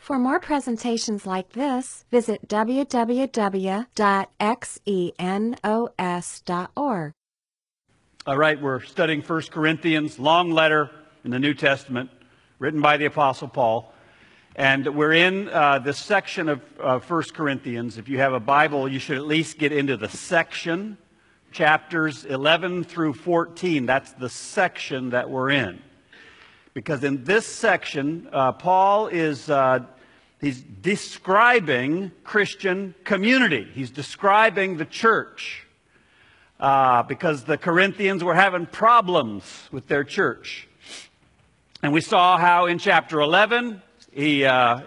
For more presentations like this, visit www.xenos.org. All right, we're studying 1 Corinthians, long letter in the New Testament, written by the Apostle Paul. And we're in this section of 1 Corinthians. If you have a Bible, you should at least get into the section, chapters 11 through 14. That's the section that we're in. Because in this section, Paul is he's describing Christian community. He's describing the church. Because the Corinthians were having problems with their church. And we saw how in chapter 11, he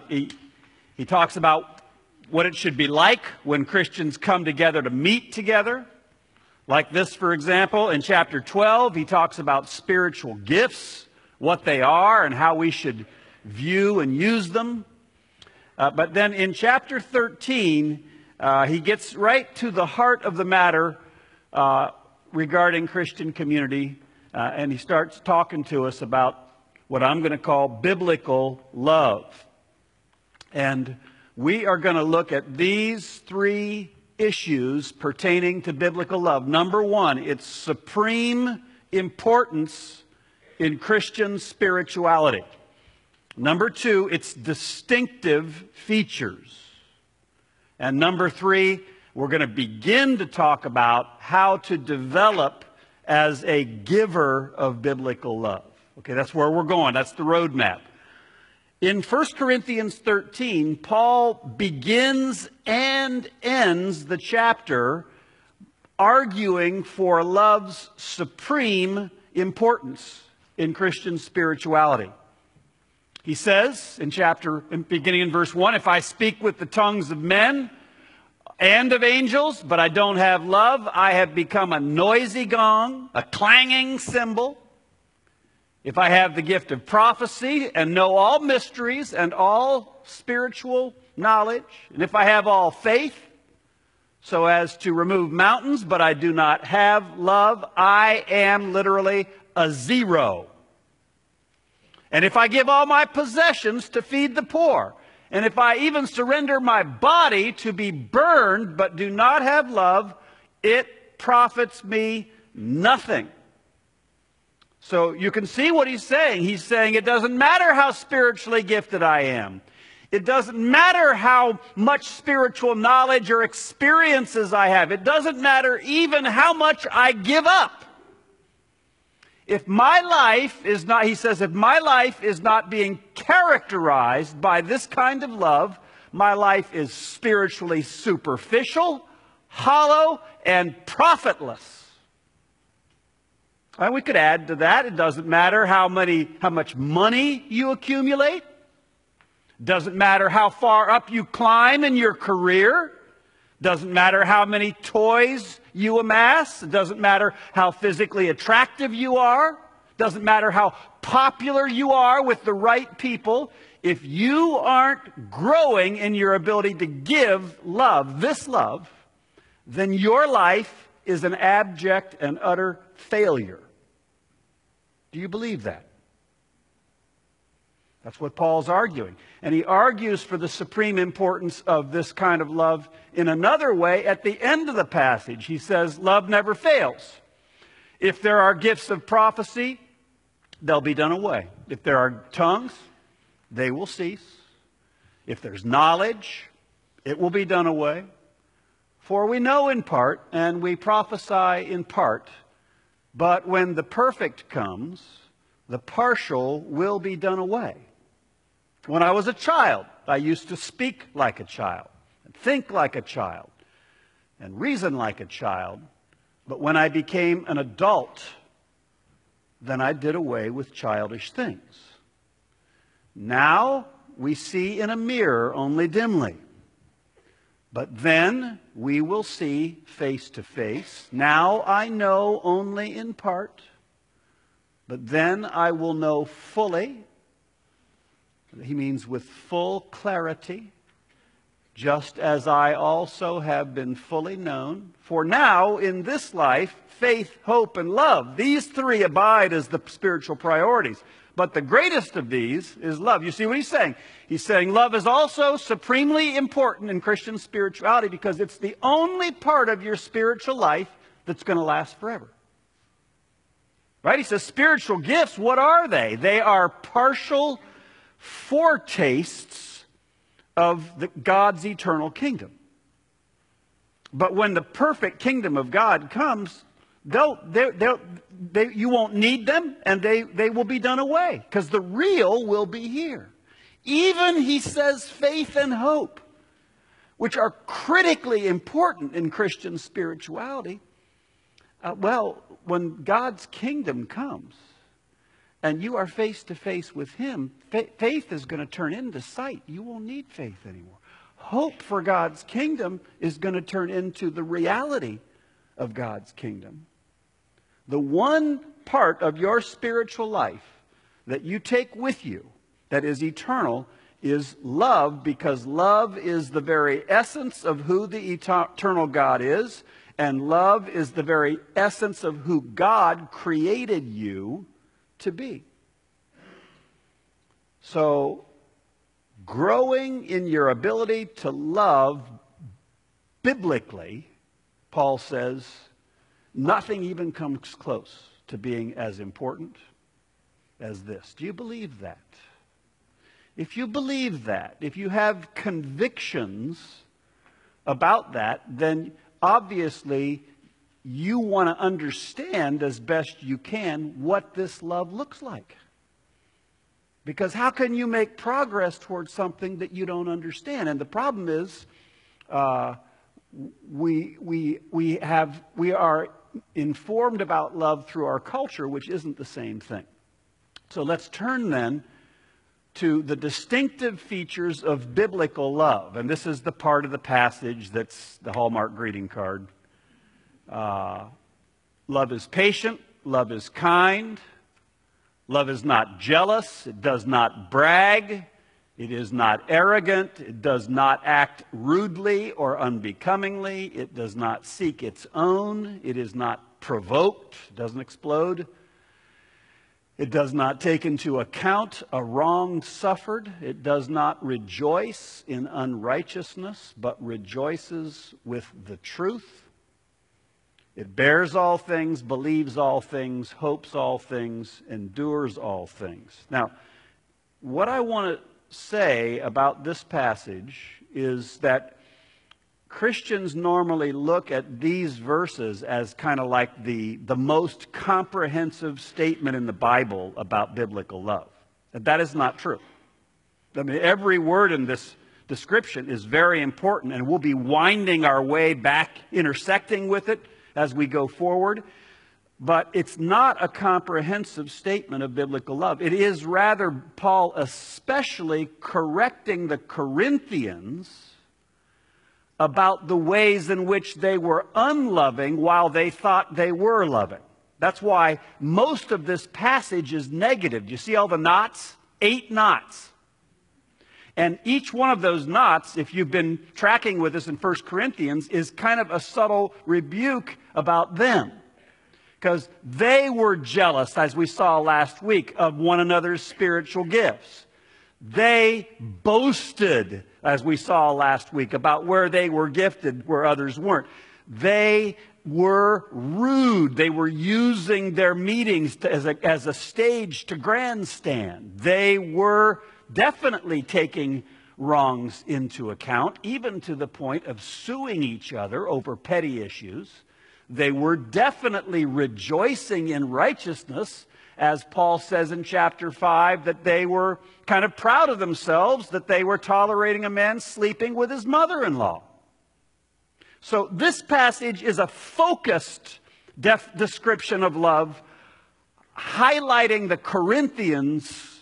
talks about what it should be like when Christians come together to meet together. Like this, for example, in chapter 12, he talks about spiritual gifts, what they are, and how we should view and use them. But then in chapter 13, he gets right to the heart of the matter regarding Christian community, and he starts talking to us about what I'm going to call biblical love. And we are going to look at these three issues pertaining to biblical love. Number one, its supreme importance in Christian spirituality. Number two, its distinctive features. And number three, we're going to begin to talk about how to develop as a giver of biblical love. Okay, that's where we're going. That's the roadmap. In 1 Corinthians 13, Paul begins and ends the chapter arguing for love's supreme importance in Christian spirituality. He says beginning in verse 1, if I speak with the tongues of men and of angels, but I don't have love, I have become a noisy gong, a clanging cymbal. If I have the gift of prophecy and know all mysteries and all spiritual knowledge, and if I have all faith so as to remove mountains, but I do not have love, I am literally a zero. And if I give all my possessions to feed the poor, and if I even surrender my body to be burned but do not have love, it profits me nothing. So you can see what he's saying. He's saying it doesn't matter how spiritually gifted I am. It doesn't matter how much spiritual knowledge or experiences I have. It doesn't matter even how much I give up. If my life is not, he says, if my life is not being characterized by this kind of love, my life is spiritually superficial, hollow, and profitless. And we could add to that, it doesn't matter how much money you accumulate. It doesn't matter how far up you climb in your career. It doesn't matter how many toys you amass. It doesn't matter how physically attractive you are. It doesn't matter how popular you are with the right people. If you aren't growing in your ability to give love, this love, then your life is an abject and utter failure. Do you believe that? That's what Paul's arguing. And he argues for the supreme importance of this kind of love in another way at the end of the passage. He says, love never fails. If there are gifts of prophecy, they'll be done away. If there are tongues, they will cease. If there's knowledge, it will be done away. For we know in part, and we prophesy in part. But when the perfect comes, the partial will be done away. When I was a child, I used to speak like a child, and think like a child, and reason like a child. But when I became an adult, then I did away with childish things. Now we see in a mirror only dimly. But then we will see face to face. Now I know only in part, but then I will know fully. He means with full clarity, just as I also have been fully known. For now, in this life, faith, hope, and love, these three abide as the spiritual priorities. But the greatest of these is love. You see what he's saying? He's saying love is also supremely important in Christian spirituality because it's the only part of your spiritual life that's going to last forever. Right? He says spiritual gifts, what are they? They are partial foretastes of God's eternal kingdom. But when the perfect kingdom of God comes, you won't need them, and they will be done away, because the real will be here. Even, he says, faith and hope, which are critically important in Christian spirituality. When God's kingdom comes, and you are face to face with him, faith is going to turn into sight. You won't need faith anymore. Hope for God's kingdom is going to turn into the reality of God's kingdom. The one part of your spiritual life that you take with you that is eternal is love, because love is the very essence of who the eternal God is, and love is the very essence of who God created you to be. So, growing in your ability to love biblically, Paul says, nothing even comes close to being as important as this. Do you believe that? If you believe that, if you have convictions about that, then obviously you want to understand as best you can what this love looks like. Because how can you make progress towards something that you don't understand? And the problem is, we are informed about love through our culture, which isn't the same thing. So let's turn then to the distinctive features of biblical love. And this is the part of the passage that's the Hallmark greeting card. Love is patient. Love is kind. Love is not jealous. It does not brag. It is not arrogant. It does not act rudely or unbecomingly. It does not seek its own. It is not provoked. It doesn't explode. It does not take into account a wrong suffered. It does not rejoice in unrighteousness, but rejoices with the truth. It bears all things, believes all things, hopes all things, endures all things. Now, what I want to say about this passage is that Christians normally look at these verses as kind of like the most comprehensive statement in the Bible about biblical love. And that is not true. I mean, every word in this description is very important, and we'll be winding our way back, intersecting with it as we go forward. But it's not a comprehensive statement of biblical love. It is rather Paul especially correcting the Corinthians about the ways in which they were unloving while they thought they were loving. That's why most of this passage is negative. Do you see all the knots? 8 knots. And each one of those knots, if you've been tracking with us in 1 Corinthians, is kind of a subtle rebuke about them. Because they were jealous, as we saw last week, of one another's spiritual gifts. They boasted, as we saw last week, about where they were gifted, where others weren't. They were rude. They were using their meetings as a stage to grandstand. They were definitely taking wrongs into account, even to the point of suing each other over petty issues. They were definitely rejoicing in righteousness, as Paul says in chapter 5, that they were kind of proud of themselves that they were tolerating a man sleeping with his mother-in-law. So this passage is a focused description of love, highlighting the Corinthians'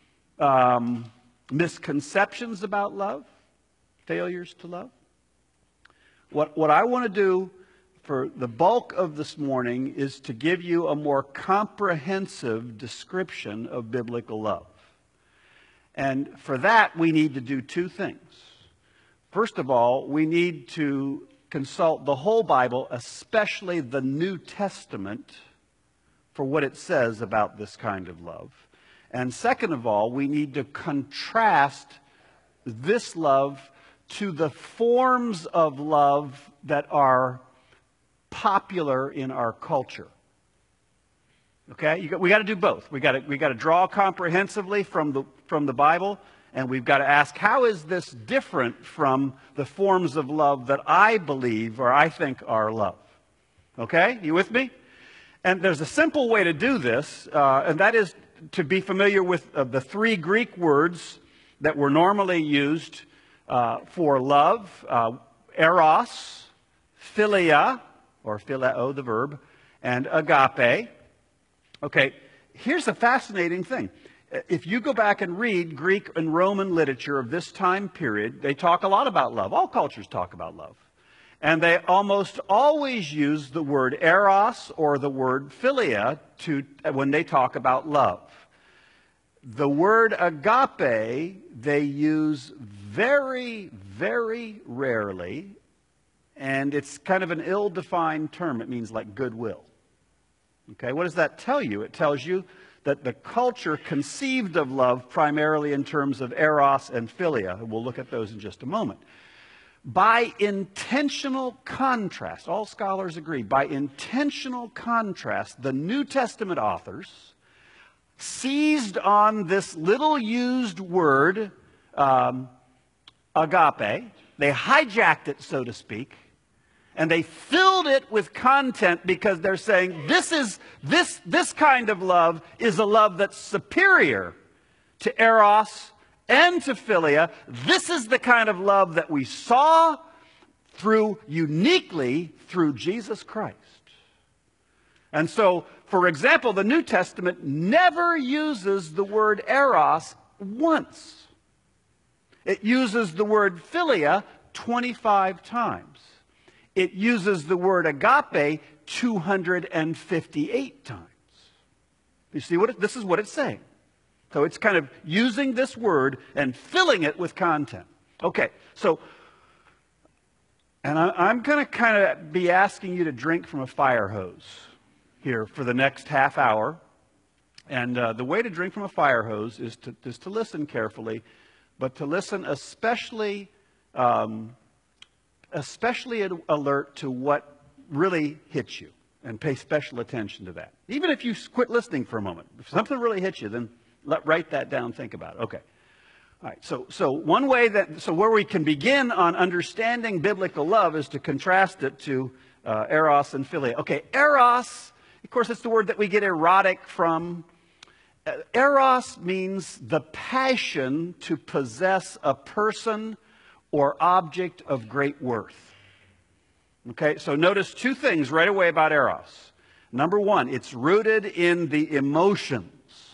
misconceptions about love, failures to love. What I want to do for the bulk of this morning is to give you a more comprehensive description of biblical love. And for that, we need to do 2 things. First of all, we need to consult the whole Bible, especially the New Testament, for what it says about this kind of love. And second of all, we need to contrast this love to the forms of love that are popular in our culture. Okay? We got to do both. We got to draw comprehensively from the Bible, and we've got to ask, how is this different from the forms of love that I believe or I think are love? Okay? You with me? And there's a simple way to do this, and that is to be familiar with the three Greek words that were normally used for love: eros, philia, or phileo, the verb, and agape. Okay, here's a fascinating thing. If you go back and read Greek and Roman literature of this time period, they talk a lot about love. All cultures talk about love. And they almost always use the word eros or the word philia when they talk about love. The word agape they use very, very rarely, and it's kind of an ill-defined term. It means like goodwill. Okay, what does that tell you? It tells you that the culture conceived of love primarily in terms of eros and philia. We'll look at those in just a moment. By intentional contrast, all scholars agree, by intentional contrast, the New Testament authors seized on this little used word, agape. They hijacked it, so to speak, and they filled it with content because they're saying this kind of love is a love that's superior to eros and to philia. This is the kind of love that we saw uniquely through Jesus Christ. And so, for example, the New Testament never uses the word eros once. It uses the word philia 25 times. It uses the word agape 258 times. You see this is what it's saying. So it's kind of using this word and filling it with content. Okay, so, and I'm going to kind of be asking you to drink from a fire hose here for the next half hour. And the way to drink from a fire hose is to listen carefully, but to listen especially alert to what really hits you, and pay special attention to that. Even if you quit listening for a moment, if something really hits you, then write that down, think about it. Okay. All right. So one way where we can begin on understanding biblical love is to contrast it to eros and philia. Okay, eros, of course, it's the word that we get erotic from. Eros means the passion to possess a person or object of great worth. Okay, so notice two things right away about eros. Number one, it's rooted in the emotions.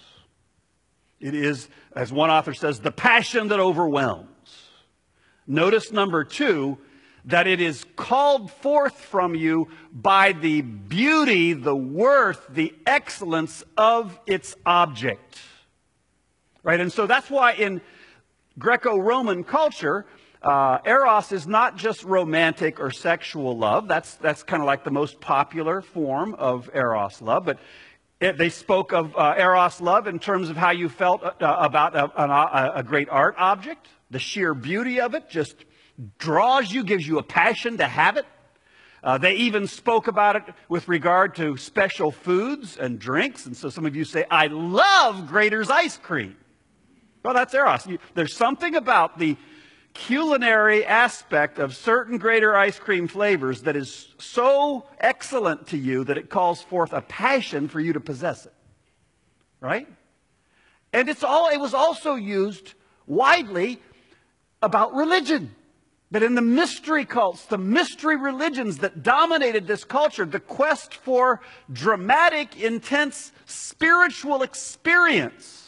It is, as one author says, the passion that overwhelms. Notice number two, that it is called forth from you by the beauty, the worth, the excellence of its object. Right? And so that's why in Greco-Roman culture, eros is not just romantic or sexual love. That's kind of like the most popular form of eros love. But they spoke of eros love in terms of how you felt about a great art object. The sheer beauty of it just draws you, gives you a passion to have it. They even spoke about it with regard to special foods and drinks. And so some of you say, I love Graeter's ice cream. Well, that's eros. There's something about the culinary aspect of certain Graeter ice cream flavors that is so excellent to you that it calls forth a passion for you to possess it. Right? And it was also used widely about religion. But in the mystery cults, the mystery religions that dominated this culture, the quest for dramatic, intense spiritual experience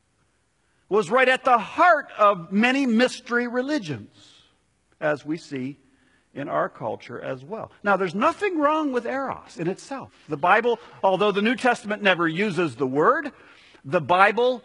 was right at the heart of many mystery religions, as we see in our culture as well. Now, there's nothing wrong with eros in itself. The Bible, although the New Testament never uses the word, the Bible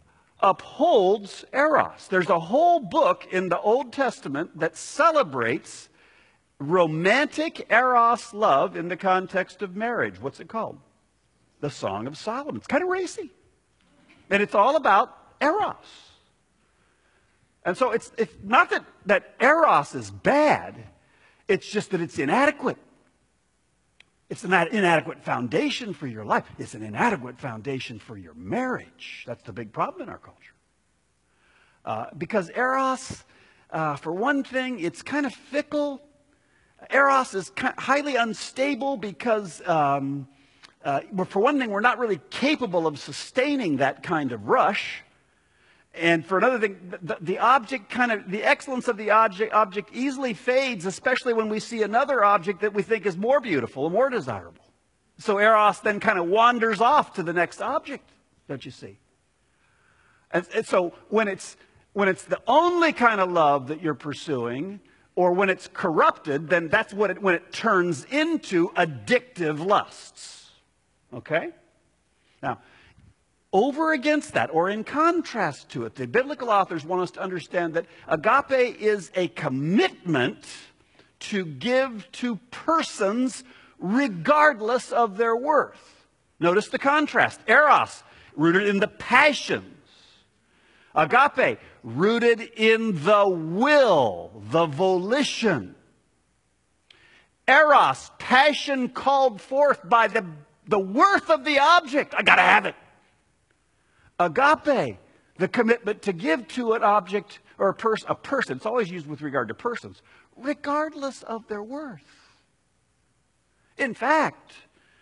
upholds eros. There's a whole book in the Old Testament that celebrates romantic eros love in the context of marriage. What's it called? The Song of Solomon. It's kind of racy. And it's all about eros. And so it's not that eros is bad, it's just that it's inadequate. It's an inadequate foundation for your life. It's an inadequate foundation for your marriage. That's the big problem in our culture. Because eros, for one thing, it's kind of fickle. Eros is highly unstable because, for one thing, we're not really capable of sustaining that kind of rush. And for another thing, the excellence of the object easily fades, especially when we see another object that we think is more beautiful and more desirable. So eros then kind of wanders off to the next object, don't you see? And so when it's the only kind of love that you're pursuing, or when it's corrupted, then that's when it turns into addictive lusts. Okay? Now, over against that, or in contrast to it, the biblical authors want us to understand that agape is a commitment to give to persons regardless of their worth. Notice the contrast. Eros, rooted in the passions. Agape, rooted in the will, the volition. Eros, passion called forth by the worth of the object. I got to have it. Agape, the commitment to give to an object or a person. It's always used with regard to persons, regardless of their worth. In fact,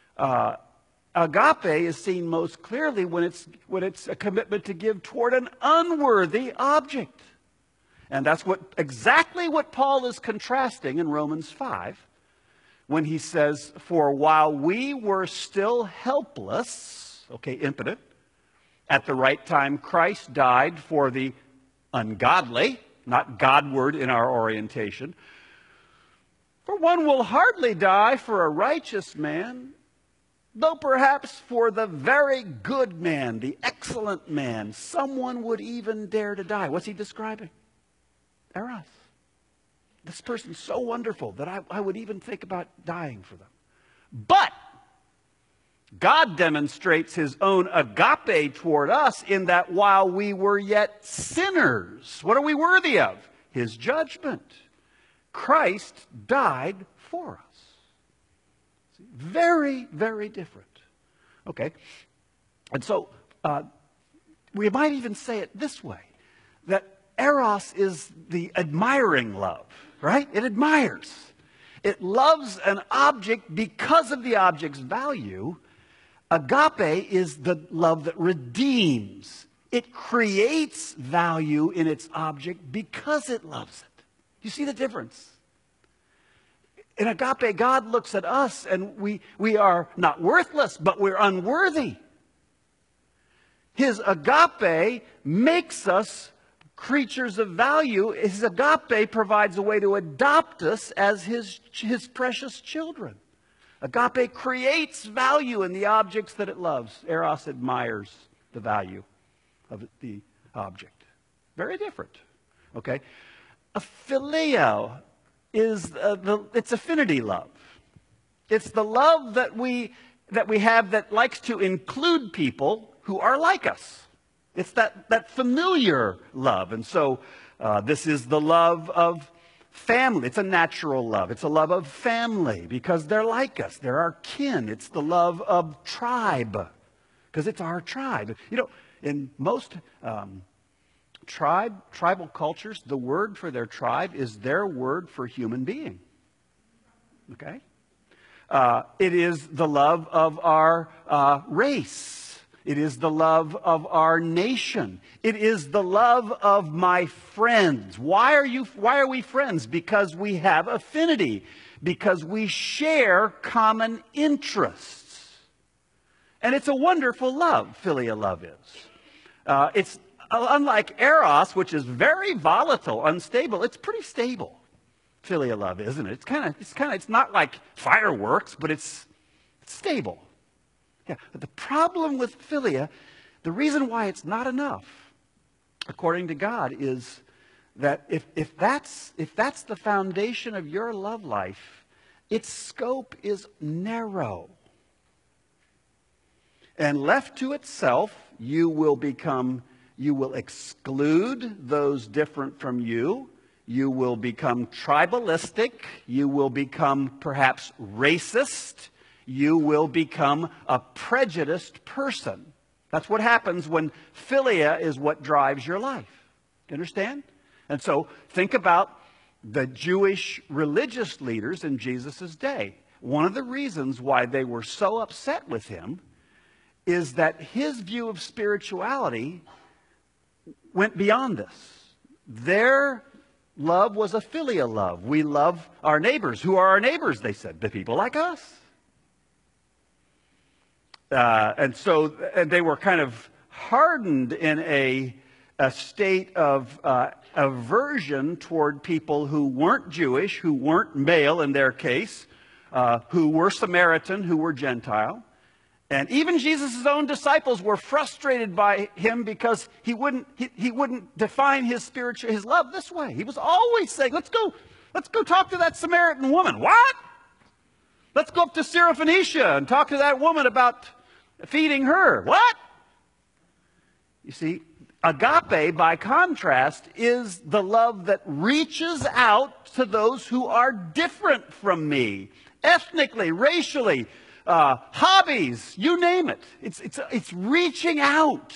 agape is seen most clearly when it's a commitment to give toward an unworthy object. And that's exactly what Paul is contrasting in Romans 5 when he says, "For while we were still helpless," okay, impotent, "at the right time Christ died for the ungodly," not Godward in our orientation. "For one will hardly die for a righteous man, though perhaps for the very good man, the excellent man, someone would even dare to die." What's he describing? Eros. This person's so wonderful that I would even think about dying for them. But God demonstrates his own agape toward us in that while we were yet sinners, what are we worthy of? His judgment. Christ died for us. See, very, very different. Okay. And so we might even say it this way, that eros is the admiring love, right? It admires. It loves an object because of the object's value. Agape is the love that redeems. It creates value in its object because it loves it. You see the difference? In agape, God looks at us and we are not worthless, but we're unworthy. His agape makes us creatures of value. His agape provides a way to adopt us as his precious children. Agape creates value in the objects that it loves. Eros admires the value of the object. Very different. Okay? A phileo is it's affinity love. It's the love that we have that likes to include people who are like us. It's that familiar love. And so this is the love of family. It's a natural love. It's a love of family because they're like us. They're our kin. It's the love of tribe because it's our tribe. You know, in most tribal cultures, the word for their tribe is their word for human being. Okay? It is the love of our race. It is the love of our nation. It is the love of my friends. Why are we friends? Because we have affinity. Because we share common interests. And it's a wonderful love, philia love is. It's unlike eros, which is very volatile, unstable. It's pretty stable, philia love, isn't it? It's not like fireworks, but it's stable. Yeah, but the problem with philia, the reason why it's not enough, according to God, is that if that's the foundation of your love life, its scope is narrow. And left to itself, you will exclude those different from you. You will become tribalistic. You will become perhaps racist. You will become a prejudiced person. That's what happens when philia is what drives your life. Do you understand? And so think about the Jewish religious leaders in Jesus' day. One of the reasons why they were so upset with him is that his view of spirituality went beyond this. Their love was a filial love. We love our neighbors. Who are our neighbors, they said? The people like us. And they were kind of hardened in a state of aversion toward people who weren't Jewish, who weren't male in their case, who were Samaritan, who were Gentile. And even Jesus' own disciples were frustrated by him because he wouldn't define his love this way. He was always saying, let's go talk to that Samaritan woman. What? Let's go up to Syrophoenicia and talk to that woman about feeding her. What? You see, agape, by contrast, is the love that reaches out to those who are different from me, ethnically, racially, hobbies, you name it. It's reaching out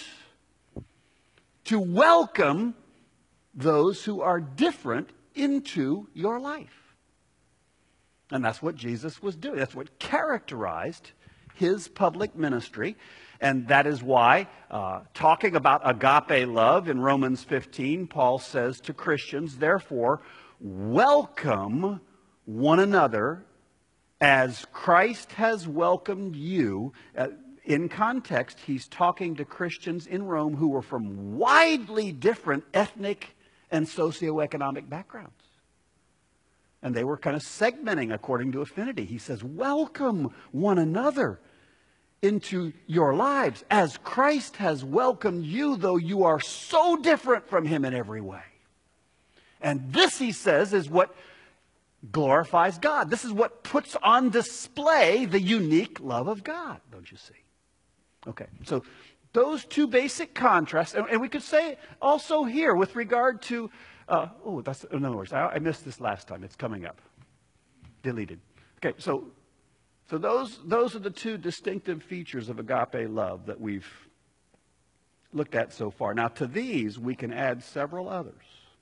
to welcome those who are different into your life. And that's what Jesus was doing. That's what characterized his public ministry. And that is why, talking about agape love in Romans 15, Paul says to Christians, therefore, welcome one another as Christ has welcomed you. In context, he's talking to Christians in Rome who were from widely different ethnic and socioeconomic backgrounds. And they were kind of segmenting according to affinity. He says, welcome one another into your lives as Christ has welcomed you, though you are so different from him in every way. And this, he says, is what glorifies God. This is what puts on display the unique love of God, don't you see? Okay, so those two basic contrasts, and we could say also here with regard to, that's in other words, I missed this last time. It's coming up. Deleted. Okay, so those are the two distinctive features of agape love that we've looked at so far. Now, to these, we can add several others.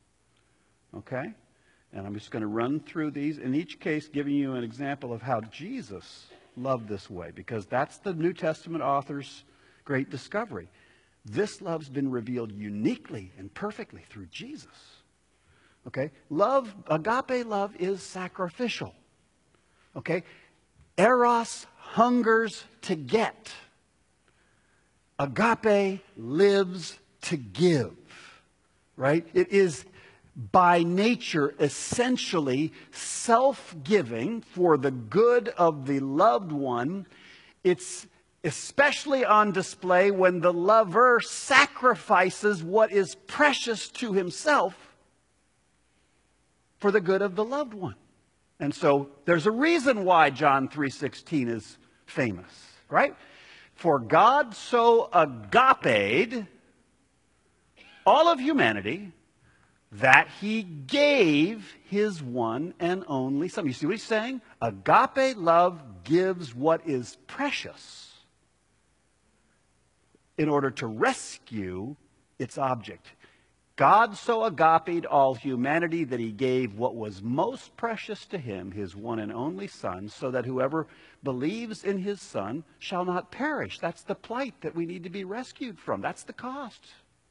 Okay? And I'm just going to run through these, in each case giving you an example of how Jesus loved this way, because that's the New Testament author's great discovery. This love's been revealed uniquely and perfectly through Jesus. Okay? Love, agape love is sacrificial. Okay? Eros hungers to get. Agape lives to give. Right? It is by nature essentially self-giving for the good of the loved one. It's especially on display when the lover sacrifices what is precious to himself for the good of the loved one. And so there's a reason why John 3:16 is famous, right? For God so agape'd all of humanity that he gave his one and only Son. You see what he's saying? Agape love gives what is precious in order to rescue its object. God so agape'd all humanity that he gave what was most precious to him, his one and only Son, so that whoever believes in his Son shall not perish. That's the plight that we need to be rescued from. That's the cost.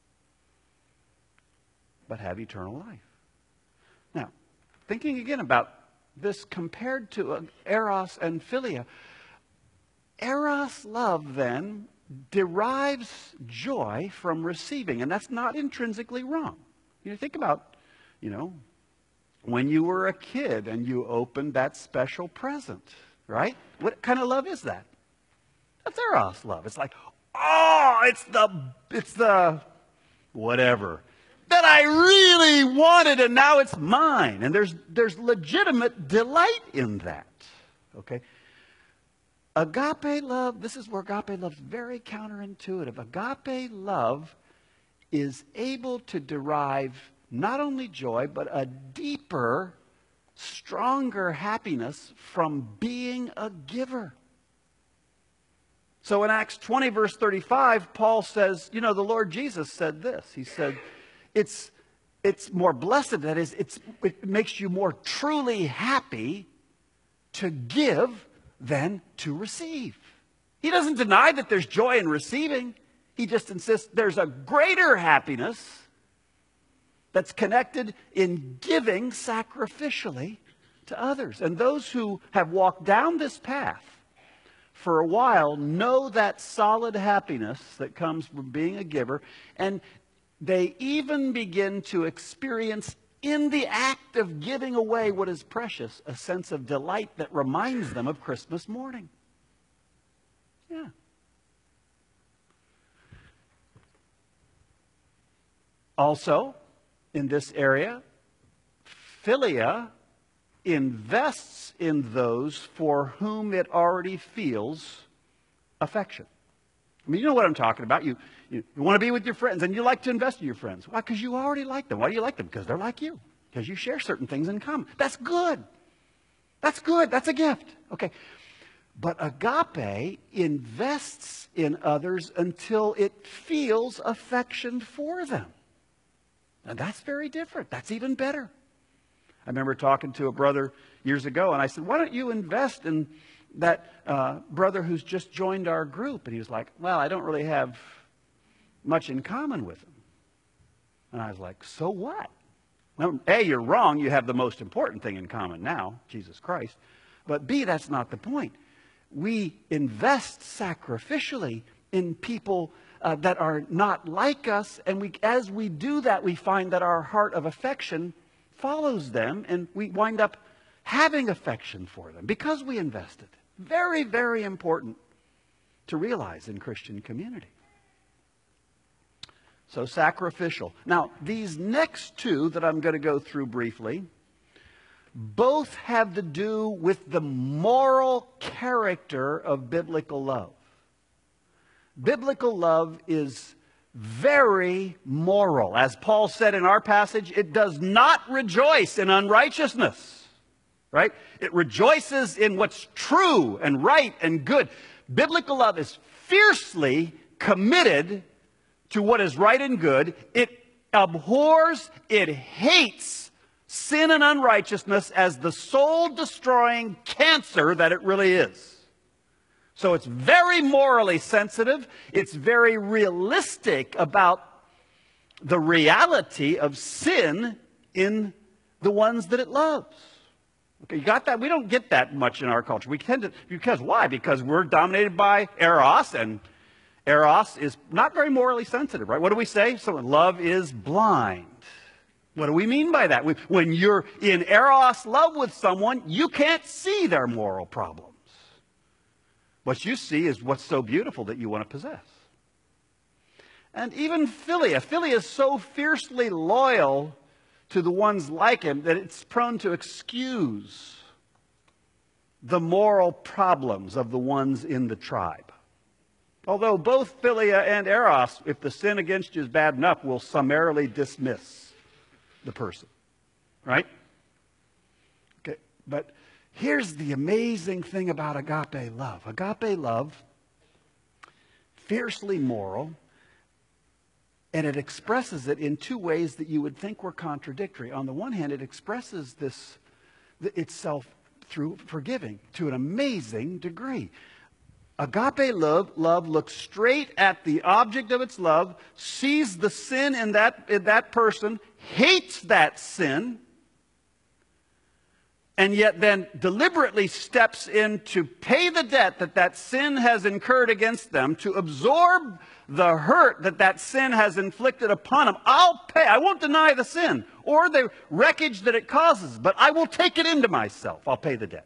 But have eternal life. Now, thinking again about this compared to eros and philia, eros love then derives joy from receiving, and that's not intrinsically wrong. Think about, when you were a kid and you opened that special present, right? What kind of love is that? That's eros love. It's like, oh, it's the whatever that I really wanted, and now it's mine. And there's legitimate delight in that. Okay? Agape love, this is where agape love is very counterintuitive. Agape love is able to derive not only joy, but a deeper, stronger happiness from being a giver. So in Acts 20, verse 35, Paul says, the Lord Jesus said this. He said, it's more blessed, that is, it makes you more truly happy to give than to receive. He doesn't deny that there's joy in receiving. He just insists there's a greater happiness that's connected in giving sacrificially to others. And those who have walked down this path for a while know that solid happiness that comes from being a giver, and they even begin to experience in the act of giving away what is precious a sense of delight that reminds them of Christmas morning. Yeah. Also, in this area, philia invests in those for whom it already feels affection. I mean, you know what I'm talking about. You want to be with your friends, and you like to invest in your friends. Why? Because you already like them. Why do you like them? Because they're like you. Because you share certain things in common. That's good. That's good. That's a gift. Okay. But agape invests in others until it feels affection for them. And that's very different. That's even better. I remember talking to a brother years ago, and I said, why don't you invest in that brother who's just joined our group? And he was like, well, I don't really have much in common with him. And I was like, so what? Well, A, you're wrong. You have the most important thing in common now, Jesus Christ. But B, that's not the point. We invest sacrificially in people that are not like us. And as we do that, we find that our heart of affection follows them, and we wind up having affection for them because we invested. Very, very important to realize in Christian community. So sacrificial. Now, these next two that I'm going to go through briefly, both have to do with the moral character of biblical love. Biblical love is very moral. As Paul said in our passage, it does not rejoice in unrighteousness. Right? It rejoices in what's true and right and good. Biblical love is fiercely committed to what is right and good. It abhors, it hates sin and unrighteousness as the soul-destroying cancer that it really is. So it's very morally sensitive. It's very realistic about the reality of sin in the ones that it loves. Okay, you got that? We don't get that much in our culture. We tend to, because why? Because we're dominated by eros, and eros is not very morally sensitive, right? What do we say? So love is blind. What do we mean by that? When you're in eros love with someone, you can't see their moral problems. What you see is what's so beautiful that you want to possess. And even philia. Philia is so fiercely loyal to the ones like him that it's prone to excuse the moral problems of the ones in the tribe. Although both philia and eros, if the sin against you is bad enough, will summarily dismiss the person. Right? Okay, but here's the amazing thing about agape love. Agape love, fiercely moral, and it expresses it in two ways that you would think were contradictory. On the one hand, it expresses this itself through forgiving to an amazing degree. Agape love looks straight at the object of its love, sees the sin in that person, hates that sin, and yet then deliberately steps in to pay the debt that sin has incurred against them, to absorb the hurt that sin has inflicted upon them. I'll pay. I won't deny the sin or the wreckage that it causes, but I will take it into myself. I'll pay the debt.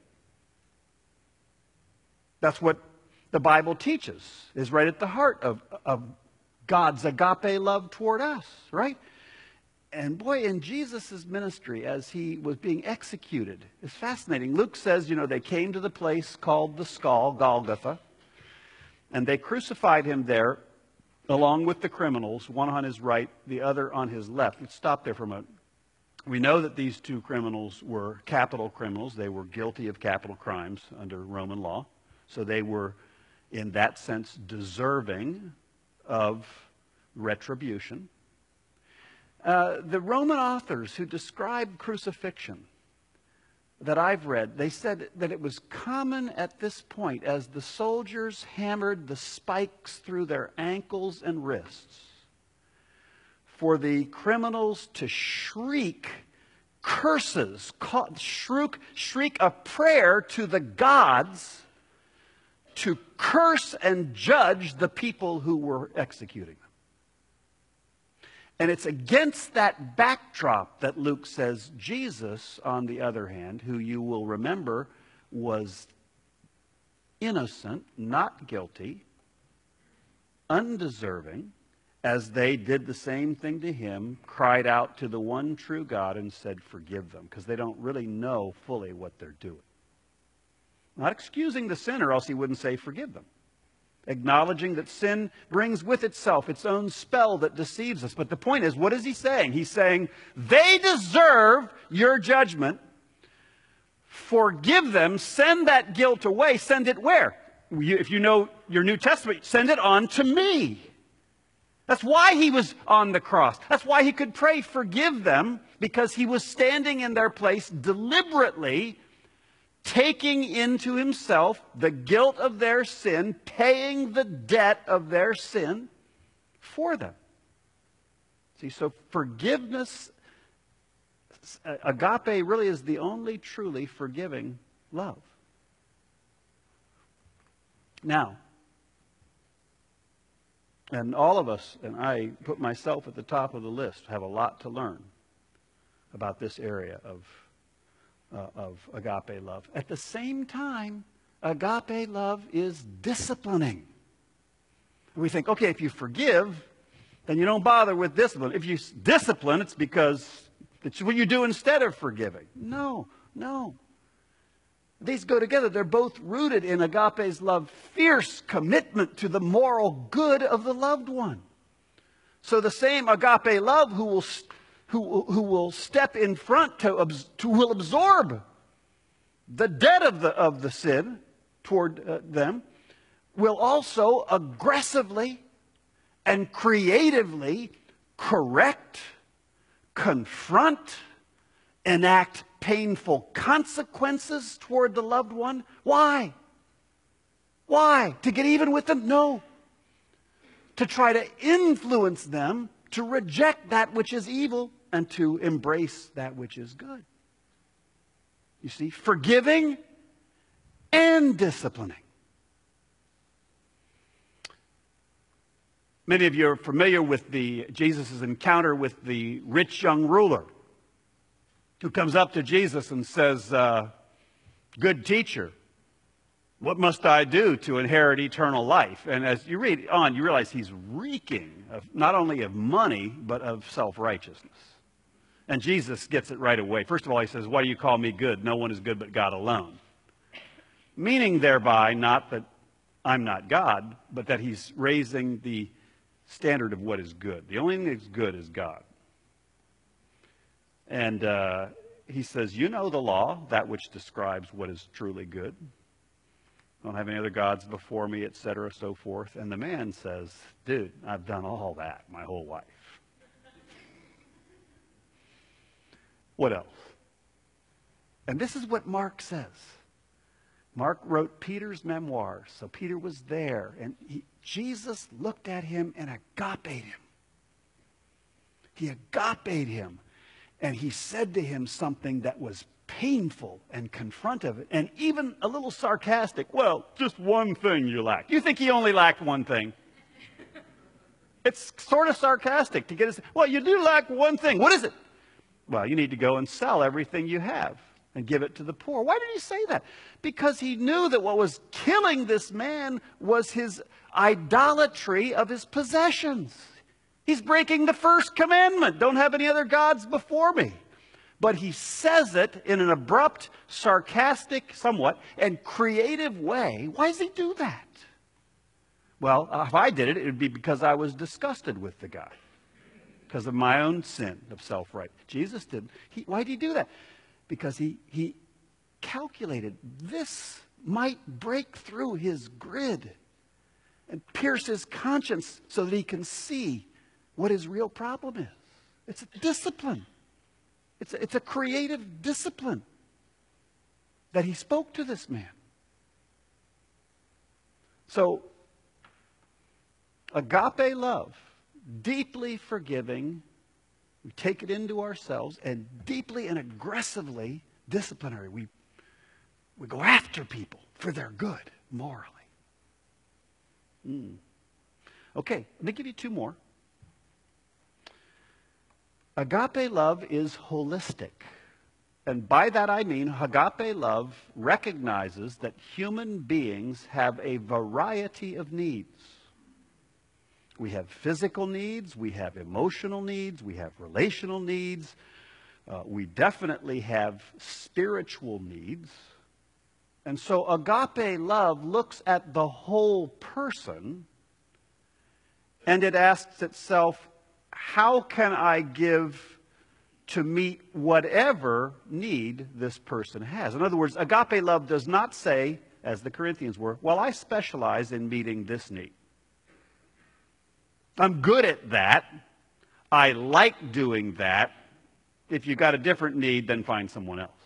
That's what the Bible teaches, is right at the heart of God's agape love toward us, right? And boy, in Jesus' ministry, as he was being executed, it's fascinating. Luke says, they came to the place called the Skull, Golgotha, and they crucified him there along with the criminals, one on his right, the other on his left. Let's stop there for a moment. We know that these two criminals were capital criminals. They were guilty of capital crimes under Roman law. So they were, in that sense, deserving of retribution. The Roman authors who described crucifixion that I've read, they said that it was common at this point as the soldiers hammered the spikes through their ankles and wrists for the criminals to shriek curses, shriek a prayer to the gods to curse and judge the people who were executing them. And it's against that backdrop that Luke says Jesus, on the other hand, who you will remember was innocent, not guilty, undeserving, as they did the same thing to him, cried out to the one true God and said, forgive them, because they don't really know fully what they're doing. Not excusing the sin, or else he wouldn't say forgive them. Acknowledging that sin brings with itself its own spell that deceives us. But the point is, what is he saying? He's saying, they deserve your judgment. Forgive them. Send that guilt away. Send it where? If you know your New Testament, send it on to me. That's why he was on the cross. That's why he could pray, forgive them, because he was standing in their place deliberately, taking into himself the guilt of their sin, paying the debt of their sin for them. See, so forgiveness, agape really is the only truly forgiving love. Now, and all of us, and I put myself at the top of the list, have a lot to learn about this area of agape love. At the same time, agape love is disciplining. We think, okay, if you forgive, then you don't bother with discipline. If you discipline, it's because it's what you do instead of forgiving. No. These go together. They're both rooted in agape's love, fierce commitment to the moral good of the loved one. So the same agape love who will step in front will absorb the debt of the sin toward them, will also aggressively and creatively correct, confront, enact painful consequences toward the loved one. Why? Why? To get even with them? No. To try to influence them to reject that which is evil and to embrace that which is good. You see, forgiving and disciplining. Many of you are familiar with Jesus' encounter with the rich young ruler who comes up to Jesus and says, good teacher, what must I do to inherit eternal life? And as you read on, you realize he's reeking of not only of money, but of self-righteousness. And Jesus gets it right away. First of all, he says, why do you call me good? No one is good but God alone. Meaning thereby, not that I'm not God, but that he's raising the standard of what is good. The only thing that's good is God. And he says, you know the law, that which describes what is truly good. Don't have any other gods before me, etc., so forth. And the man says, dude, I've done all that my whole life. What else? And this is what Mark says. Mark wrote Peter's memoirs, so Peter was there, and Jesus looked at him and agape'd him. He agape'd him, and he said to him something that was painful and confrontive, and even a little sarcastic. Well, just one thing you lack. You think he only lacked one thing? It's sort of sarcastic to get his, well, you do lack one thing. What is it? Well, you need to go and sell everything you have and give it to the poor. Why did he say that? Because he knew that what was killing this man was his idolatry of his possessions. He's breaking the first commandment. Don't have any other gods before me. But he says it in an abrupt, sarcastic, somewhat, and creative way. Why does he do that? Well, if I did it, it would be because I was disgusted with the guy. Because of my own sin of self-right. Jesus didn't. Why did he do that? Because he calculated this might break through his grid and pierce his conscience so that he can see what his real problem is. It's a discipline. It's a creative discipline that he spoke to this man. So, agape love, deeply forgiving, we take it into ourselves, and deeply and aggressively disciplinary. We go after people for their good, morally. Okay, let me give you two more. Agape love is holistic. And by that I mean agape love recognizes that human beings have a variety of needs. We have physical needs, we have emotional needs, we have relational needs, we definitely have spiritual needs. And so agape love looks at the whole person and it asks itself, how can I give to meet whatever need this person has? In other words, agape love does not say, as the Corinthians were, well, I specialize in meeting this need. I'm good at that. I like doing that. If you've got a different need, then find someone else.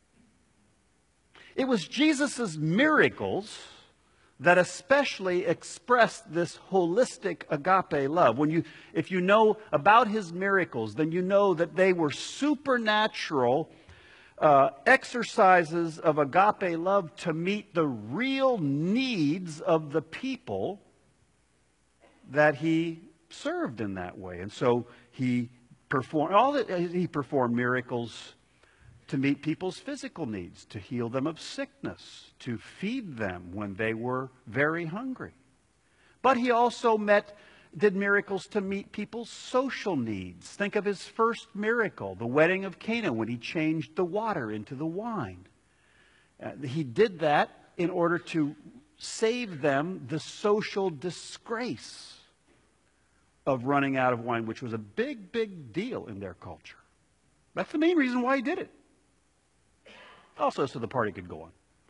It was Jesus' miracles that especially expressed this holistic agape love. If you know about his miracles, then you know that they were supernatural exercises of agape love to meet the real needs of the people that he served in that way. And so he performed miracles to meet people's physical needs, to heal them of sickness, to feed them when they were very hungry. But he also did miracles to meet people's social needs. Think of his first miracle, the wedding of Cana, when he changed the water into the wine. He did that in order to save them the social disgrace of running out of wine, which was a big, big deal in their culture. That's the main reason why he did it. Also, so the party could go on.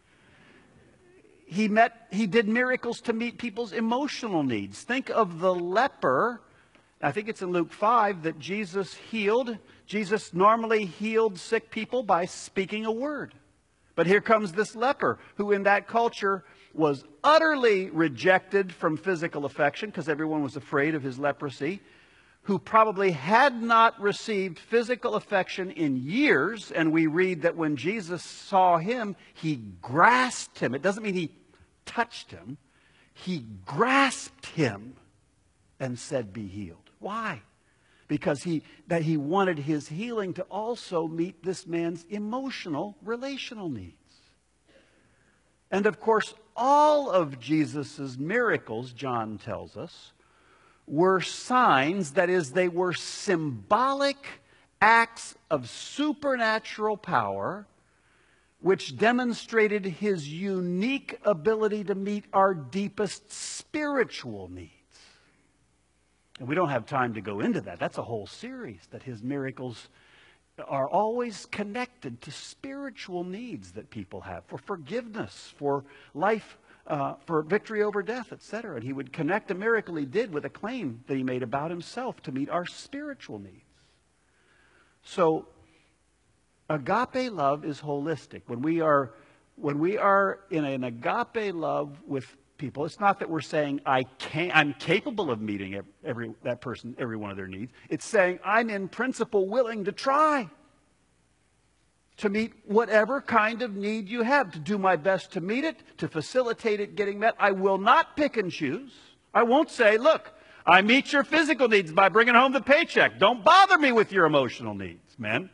He did miracles to meet people's emotional needs. Think of the leper. I think it's in Luke 5 that Jesus healed. Jesus normally healed sick people by speaking a word. But here comes this leper who in that culture was utterly rejected from physical affection because everyone was afraid of his leprosy, who probably had not received physical affection in years. And we read that when Jesus saw him, he grasped him. It doesn't mean he touched him. He grasped him and said, "Be healed." Why? Because he wanted his healing to also meet this man's emotional, relational needs. And of course, all of Jesus' miracles, John tells us, were signs, that is, they were symbolic acts of supernatural power which demonstrated his unique ability to meet our deepest spiritual needs. And we don't have time to go into that. That's a whole series, that his miracles are always connected to spiritual needs that people have, for forgiveness, for life, for victory over death, etc. And he would connect a miracle he did with a claim that he made about himself to meet our spiritual needs. So, agape love is holistic. When we are in an agape love with people, it's not that we're saying I'm capable of meeting every one of their needs. It's saying I'm in principle willing to try to meet whatever kind of need you have, to do my best to meet it, to facilitate it getting met. I will not pick and choose. I won't say, look, I meet your physical needs by bringing home the paycheck. Don't bother me with your emotional needs, men.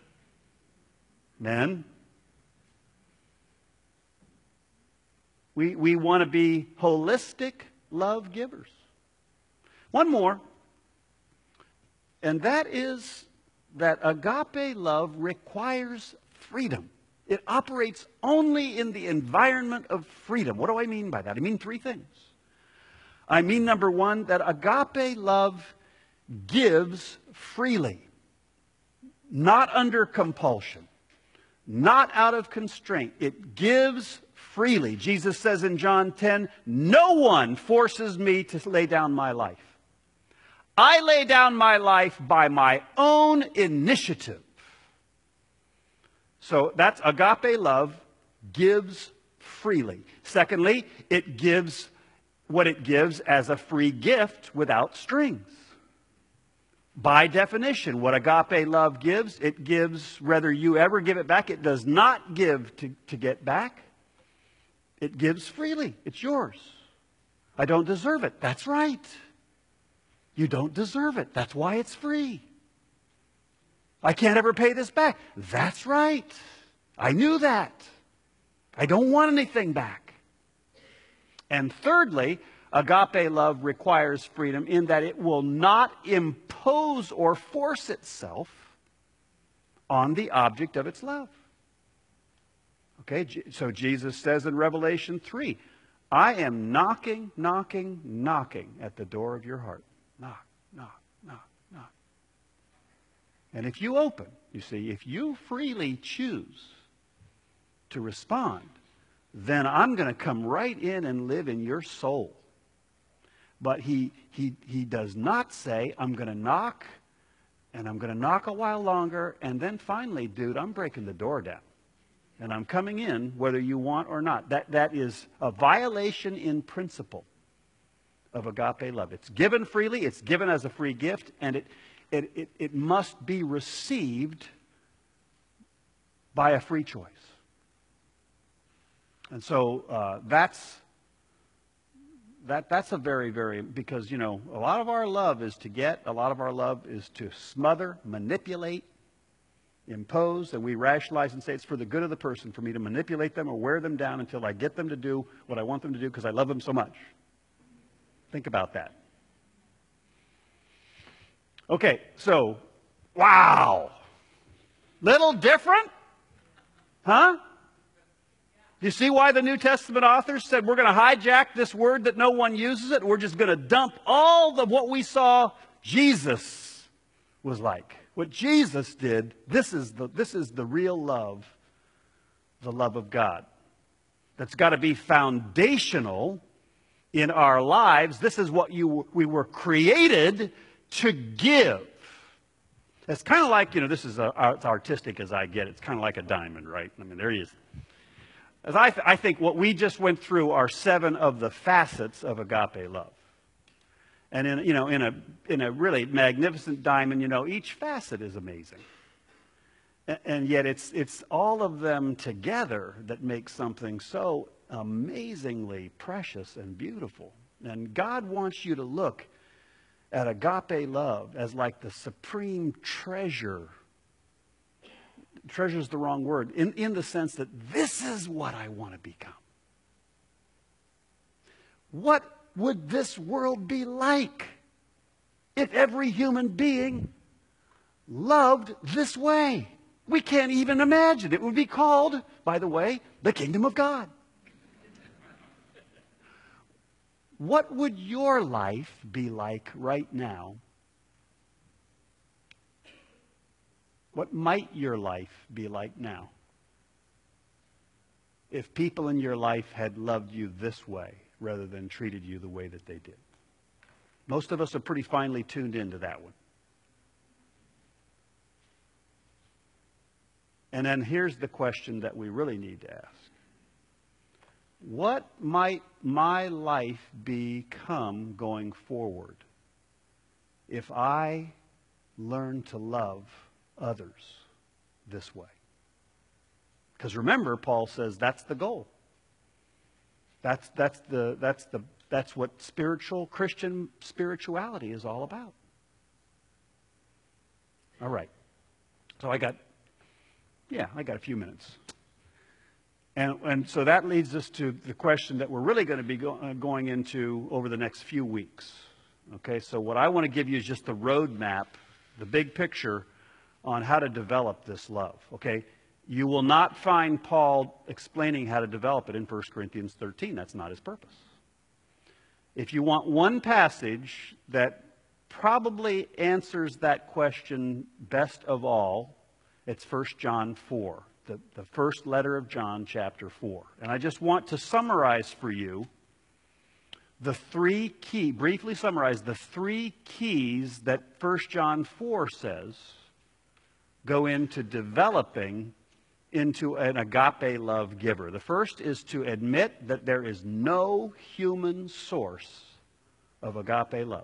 Men. We want to be holistic love givers. One more. And that is that agape love requires freedom. It operates only in the environment of freedom. What do I mean by that? I mean three things. I mean, number one, that agape love gives freely, not under compulsion, not out of constraint. It gives freely. Jesus says in John 10, no one forces me to lay down my life. I lay down my life by my own initiative. So that's agape love, gives freely. Secondly, it gives what it gives as a free gift without strings. By definition, what agape love gives, it gives whether you ever give it back. It does not give to get back. It gives freely. It's yours. I don't deserve it. That's right. You don't deserve it. That's why it's free. I can't ever pay this back. That's right. I knew that. I don't want anything back. And thirdly, agape love requires freedom in that it will not impose or force itself on the object of its love. Okay, so Jesus says in Revelation 3, I am knocking, knocking, knocking at the door of your heart. Knock, knock, knock, knock. And if you open, you see, if you freely choose to respond, then I'm going to come right in and live in your soul. But he does not say, I'm going to knock, and I'm going to knock a while longer, and then finally, dude, I'm breaking the door down. And I'm coming in whether you want or not. That is a violation in principle of agape love. It's given freely, it's given as a free gift, and it must be received by a free choice. And so that's a very, very, because, you know, a lot of our love is to get, a lot of our love is to smother, manipulate, impose, and we rationalize and say it's for the good of the person for me to manipulate them or wear them down until I get them to do what I want them to do because I love them so much. Think about that. Okay, so, wow. Little different? Huh? You see why the New Testament authors said we're going to hijack this word that no one uses it? We're just going to dump all of what we saw Jesus was like. What Jesus did, this is the real love, the love of God. That's got to be foundational in our lives. This is what we were created to give. It's kind of like, you know, this is as artistic as I get. It's kind of like a diamond, right? I mean, there he is. As I think what we just went through are 7 of the facets of agape love. And in a really magnificent diamond, you know, each facet is amazing. And yet it's all of them together that make something so amazingly precious and beautiful. And God wants you to look at agape love as like the supreme treasure. Treasure is the wrong word, in the sense that this is what I want to become. What would this world be like if every human being loved this way? We can't even imagine. It would be called, by the way, the kingdom of God. What would your life be like right now? What might your life be like now if people in your life had loved you this way rather than treated you the way that they did? Most of us are pretty finely tuned into that one. And then here's the question that we really need to ask. What might my life become going forward if I learn to love others this way? Because remember, Paul says that's the goal. That's what Christian spirituality is all about. All right. So I got a few minutes. And so that leads us to the question that we're really going to be going into over the next few weeks. Okay, so what I want to give you is just the roadmap the big picture on how to develop this love, okay? You will not find Paul explaining how to develop it in 1 Corinthians 13. That's not his purpose. If you want one passage that probably answers that question best of all, it's 1 John 4, the first letter of John, chapter 4. And I just want to summarize for you briefly summarize the three keys that 1 John 4 says go into developing into an agape love giver. The first is to admit that there is no human source of agape love.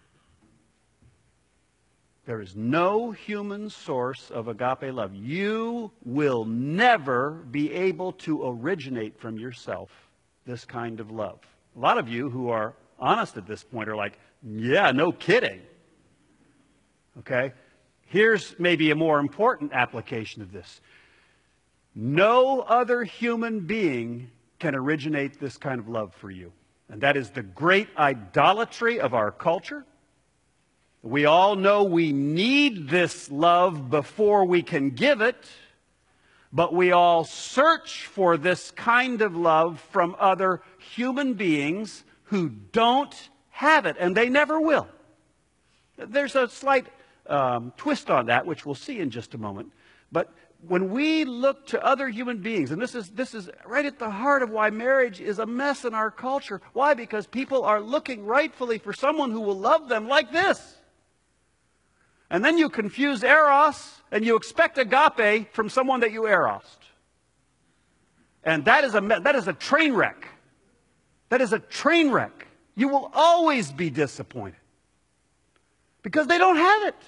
There is no human source of agape love. You will never be able to originate from yourself this kind of love. A lot of you who are honest at this point are like, yeah, no kidding. Okay? Here's maybe a more important application of this. No other human being can originate this kind of love for you. And that is the great idolatry of our culture. We all know we need this love before we can give it, but we all search for this kind of love from other human beings who don't have it, and they never will. There's a slight twist on that, which we'll see in just a moment. But when we look to other human beings, and this is right at the heart of why marriage is a mess in our culture. Why? Because people are looking rightfully for someone who will love them like this. And then you confuse eros, and you expect agape from someone that you erossed. And that is a train wreck. That is a train wreck. You will always be disappointed. Because they don't have it.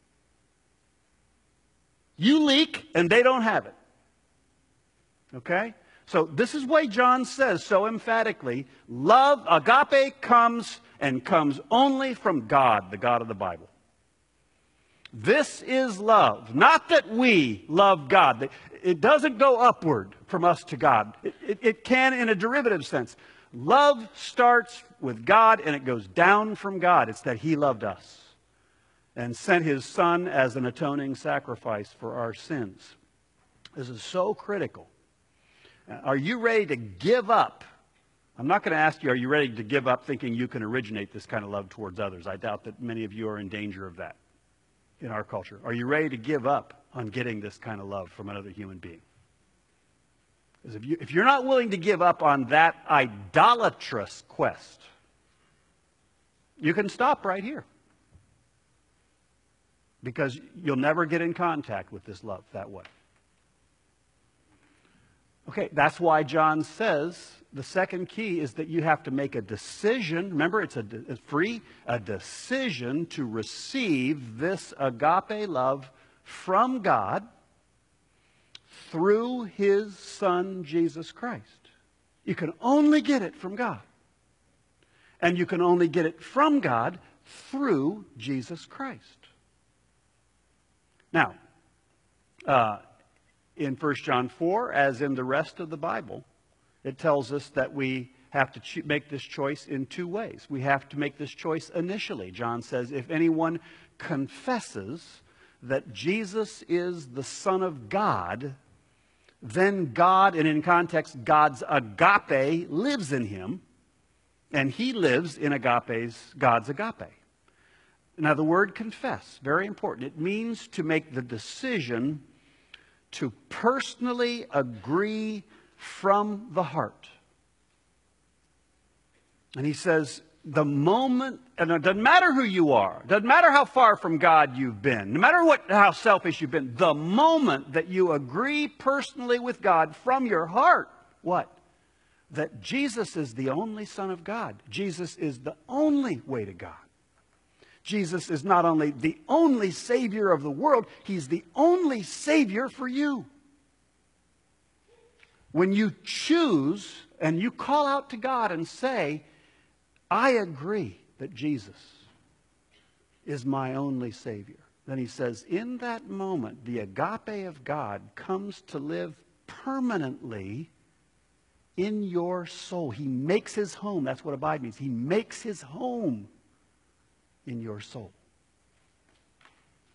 You leak, and they don't have it. Okay? So this is why John says so emphatically, love, agape comes only from God, the God of the Bible. This is love. Not that we love God. It doesn't go upward from us to God. It can in a derivative sense. Love starts with God and it goes down from God. It's that He loved us and sent His Son as an atoning sacrifice for our sins. This is so critical. Are you ready to give up? I'm not going to ask you, are you ready to give up thinking you can originate this kind of love towards others? I doubt that many of you are in danger of that in our culture. Are you ready to give up on getting this kind of love from another human being? Because if you're not willing to give up on that idolatrous quest, you can stop right here. Because you'll never get in contact with this love that way. Okay, that's why John says the second key is that you have to make a decision. Remember, it's a decision to receive this agape love from God through His Son, Jesus Christ. You can only get it from God. And you can only get it from God through Jesus Christ. Now, in 1 John 4, as in the rest of the Bible, it tells us that we have to make this choice in two ways. We have to make this choice initially. John says, if anyone confesses that Jesus is the Son of God, then God, and in context, God's agape lives in him, and he lives in God's agape. Now, the word confess, very important. It means to make the decision to personally agree from the heart. And he says, the moment, and it doesn't matter who you are, doesn't matter how far from God you've been, no matter how selfish you've been, the moment that you agree personally with God from your heart, what? That Jesus is the only Son of God. Jesus is the only way to God. Jesus is not only the only Savior of the world, He's the only Savior for you. When you choose and you call out to God and say, I agree that Jesus is my only Savior, then He says, in that moment, the agape of God comes to live permanently in your soul. He makes His home. That's what abide means. He makes His home in your soul.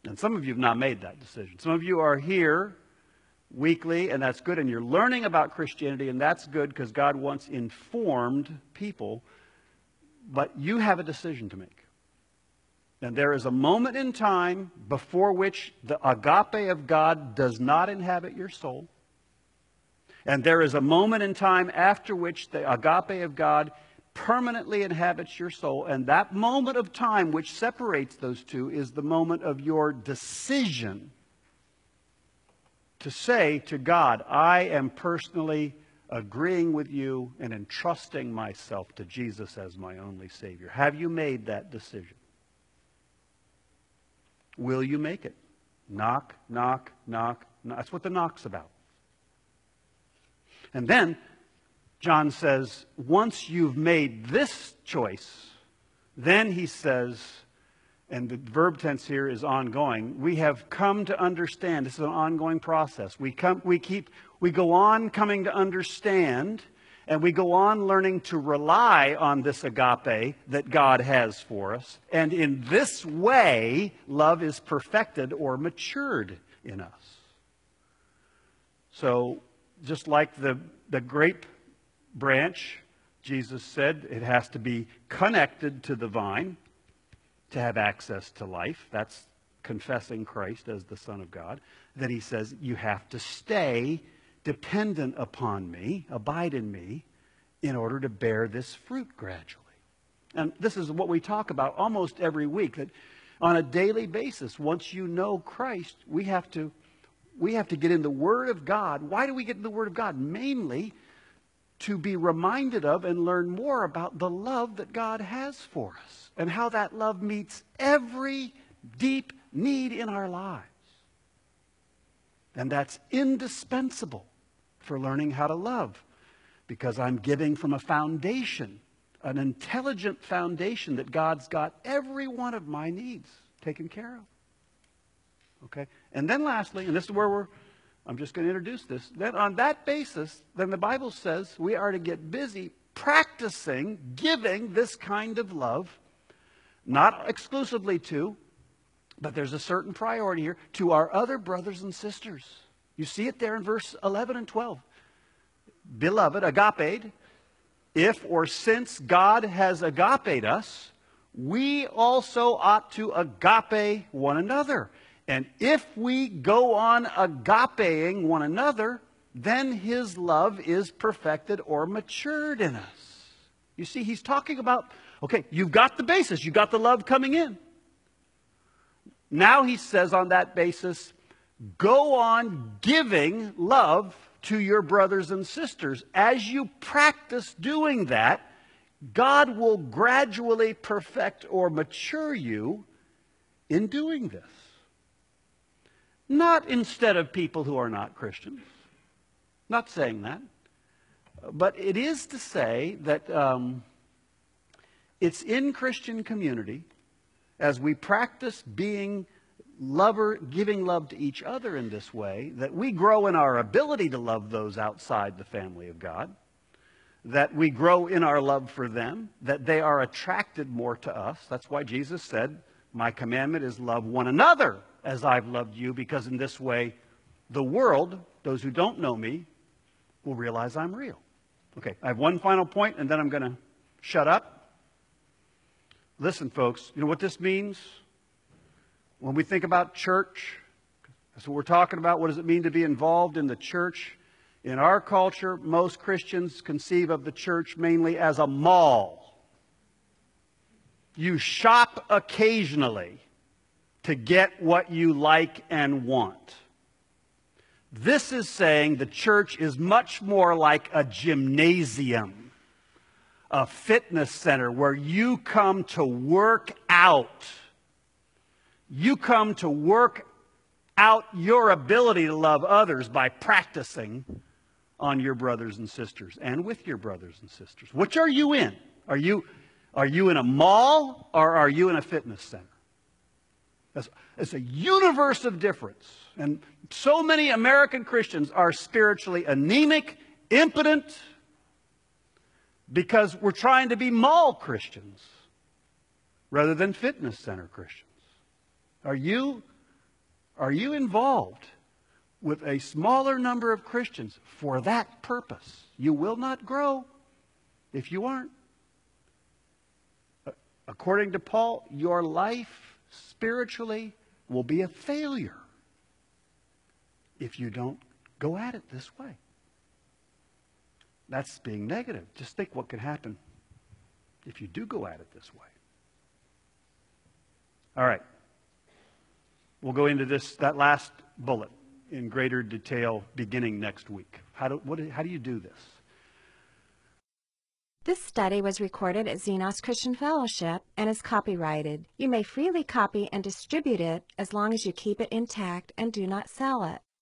And some of you have not made that decision. Some of you are here weekly, and that's good, and you're learning about Christianity, and that's good because God wants informed people, but you have a decision to make. And there is a moment in time before which the agape of God does not inhabit your soul. And there is a moment in time after which the agape of God permanently inhabits your soul. And that moment of time which separates those two is the moment of your decision to say to God, I am personally agreeing with you and entrusting myself to Jesus as my only Savior. Have you made that decision? Will you make it? Knock, knock, knock, knock. That's what the knock's about. And then John says, once you've made this choice, then he says, and the verb tense here is ongoing, we have come to understand. This is an ongoing process. We go on coming to understand, and we go on learning to rely on this agape that God has for us. And in this way, love is perfected or matured in us. So, just like the grape branch, Jesus said it has to be connected to the vine to have access to life. That's confessing Christ as the Son of God. Then he says you have to stay dependent upon me, abide in me, in order to bear this fruit gradually. And this is what we talk about almost every week, that on a daily basis, once you know Christ, we have to get in the Word of God. Why do we get in the Word of God? Mainly to be reminded of and learn more about the love that God has for us and how that love meets every deep need in our lives. And that's indispensable for learning how to love, because I'm giving from a foundation, an intelligent foundation that God's got every one of my needs taken care of. Okay? And then lastly, and this is where I'm just going to introduce this. Then on that basis, then the Bible says we are to get busy practicing giving this kind of love, not exclusively to, but there's a certain priority here, to our other brothers and sisters. You see it there in verse 11 and 12. Beloved, agaped, if or since God has agaped us, we also ought to agape one another. And if we go on agapeing one another, then his love is perfected or matured in us. You see, he's talking about, okay, you've got the basis. You've got the love coming in. Now he says on that basis, go on giving love to your brothers and sisters. As you practice doing that, God will gradually perfect or mature you in doing this. Not instead of people who are not Christians. Not saying that. But it is to say that it's in Christian community, as we practice being giving love to each other in this way, that we grow in our ability to love those outside the family of God, that we grow in our love for them, that they are attracted more to us. That's why Jesus said, my commandment is love one another as I've loved you, because in this way the world, those who don't know me, will realize I'm real. Okay, I have one final point, and then I'm going to shut up. Listen, folks, you know what this means? When we think about church, that's what we're talking about. What does it mean to be involved in the church? In our culture, most Christians conceive of the church mainly as a mall. You shop occasionally to get what you like and want. This is saying the church is much more like a gymnasium, a fitness center where you come to work out. You come to work out your ability to love others by practicing on your brothers and sisters and with your brothers and sisters. Which are you in? Are you in a mall or are you in a fitness center? It's a universe of difference. And so many American Christians are spiritually anemic, impotent, because we're trying to be mall Christians rather than fitness center Christians. Are you Are you involved with a smaller number of Christians for that purpose? You will not grow if you aren't. According to Paul, your life spiritually will be a failure if you don't go at it this way. That's being negative. Just think what could happen if you do go at it this way. All right. We'll go into that last bullet in greater detail beginning next week. How do you do this? This study was recorded at Xenos Christian Fellowship and is copyrighted. You may freely copy and distribute it as long as you keep it intact and do not sell it.